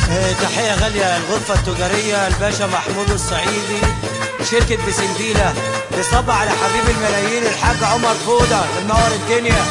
تحية غالية الغرفة التجارية الباشا محمود الصعيدي شركة بسنديلة بيصب على حبيب الملايين الحاج عمر فودة منور الدنيا.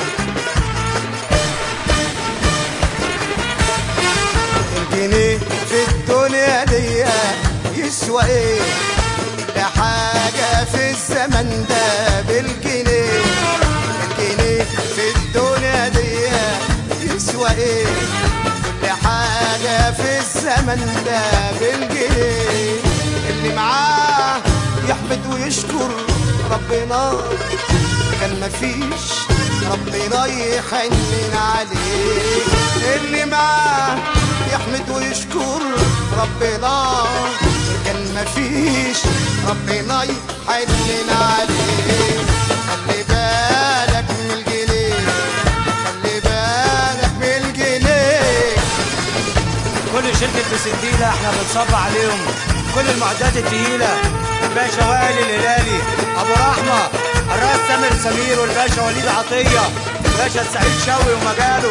الجنيه في الدنيا دي يسوى ايه؟ ده حاجة في الزمن ده بالجنيه. الجنيه في الدنيا دي يسوى ايه؟ كل حاجة في الزمن ده بالجنيه. اللي معاه يحمد ويشكر ربنا، كان مفيش ربنا يحنن عليه. اللي معاه يحمد ويشكر ربنا، كان مفيش ربنا يحنن عليه. خلي بالك من الجنيه، خلي بالك من الجنيه. كل شركة بسنديلة احنا بنصب عليهم كل المعدات التقيلة. الباشا وائل الهلالي، ابو رحمة، الرئيس سامر سمير، والباشا وليد عطية، الباشا سعيد شوقي ومجاله.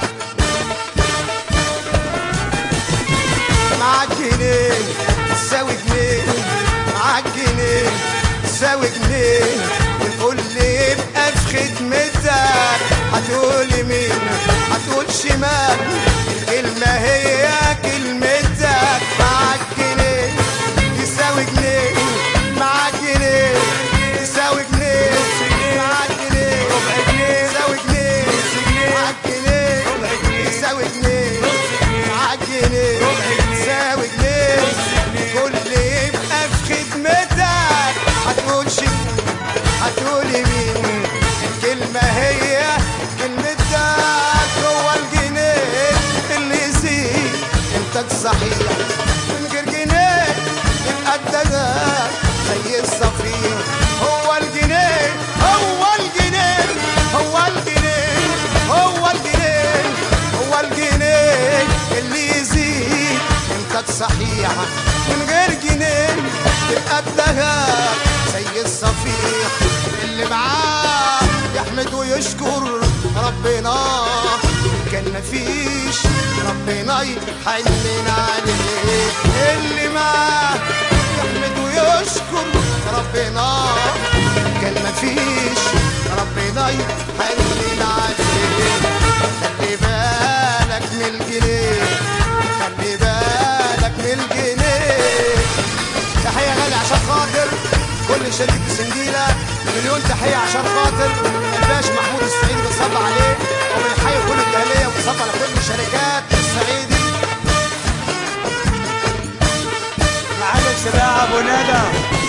معاك جنيه تساوي جنيه، معاك جنيه تساوي جنيه، والكل يبقى في خدمتك. هتقول يمين هتقول شمال، الكلمة هي كلمتك. معاك جنيه تساوي جنيه، معاك جنيه تساوي جنيه، معاك جنيه ربع جنيه تساوي جنيه، معاك جنيه تساوي جنيه، معاك جنيه تساوي جنيه، كل يبقى في خدمتك. هتقول شمال هتقول يمين، الكلمة هي كلمتك. هو الجنيه اللي يزيد انتاج صحيح، من غير جنيه يبقى الدجاج زي الصفير. هو الجنيه هو الجنيه هو الجنيه هو الجنيه هو الجنيه اللي يزيد انتاج صحيح، من غير جنيه يبقى الدجاج زي الصفير. اللي معاه يحمد ويشكر ربنا، كان مفيش ربنا يحنن عليه. اللي معاه يحمد ويشكر ربنا، كان مفيش ربنا يحنن عليه. خلي بالك من الجنيه، خلي بالك من الجنيه. تحية غالية عشان خاطر كل شركة بسنديلة، مليون تحية عشان خاطر الباشا محمود الصعيدي بنصب عليه، وبنحيي كل الجالية وبنصب على كل شركات الصعيدي. معلم سباع ابو ندى.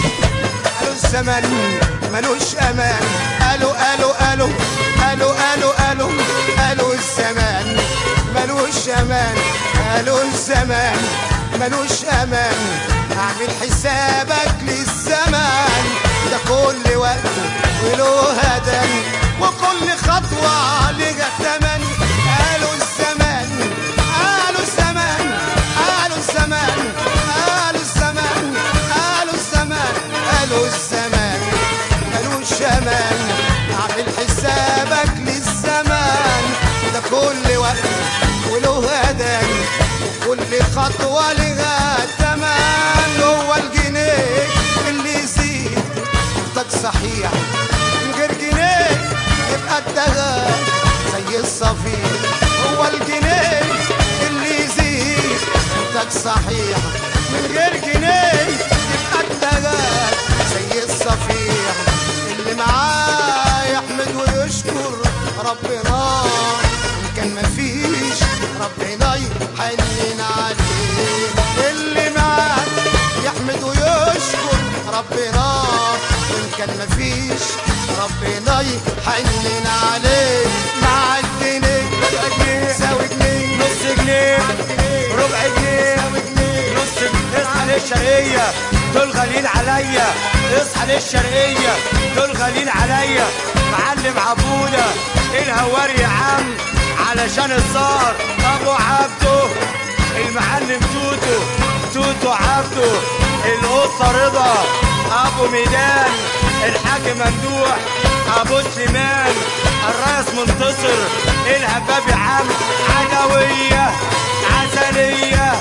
قالوا الزمن ملوش امان، قالوا قالوا قالوا قالوا قالوا قالوا قالوا الزمان ملوش امان، قالوا الزمان ملوش امان. اعمل حسابك للزمان ده كل وقت وله هدن، وكل خطوة لها ثمن. قالوا الزمان قالوا الزمان قالوا الزمان قالوا الزمان قالوا الزمان قالوا الزمان ملوش امان. اعمل حسابك للزمان ده كل وقت وله هدن، وكل خطوة لها ثمن. هو الجنيه اللي يزيد انتاج صحيح، من غير جنيه يبقى الدجاج زي الصفير. هو الجنيه اللي يزيد انتاج صحيح، من غير جنيه يبقى الدجاج زي الصفير. اللي معاه يحمد ويشكر ربنا، ان كان مفيش ربنا يحنن عليه. اللي معاه يحمد ويشكر ربنا، وان كان مفيش ربنا يحنن عليه. مع الجنيه ربع جنيه تساوي جنيه، نص جنيه ربع جنيه نص جنيه. اصحى للشرقية دول غاليين عليا، اصحى للشرقية دول غاليين عليا. معلم عبودة الهواري يا عم، علشان الصار ابو عبده، المعلم توتو توتو عبده، القطة رضا ابو ميدان، الحاج ممدوح ابو سليمان، الرئيس منتصر الهباب عم، عدوية عسلية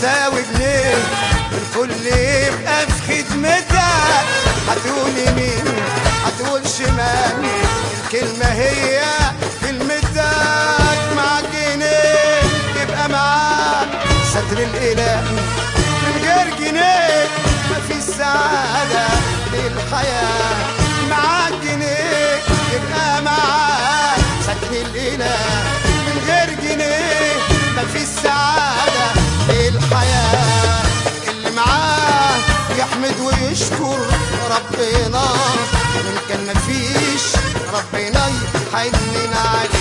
يساوي جنيه، الكل يبقى في خدمتك. هتقول يمين هتقول شمال، الكلمة هي كلمتك. معاك جنيه يبقى معاك ستر الإله، من غير جنيه مفيش سعادة للحياة. معاك جنيه يبقى معاك ستر الإله، من غير جنيه مفيش سعادة للحياة. اللي معاه يحمد ويشكر ربنا، من كان مفيش ربنا يحنن عليه.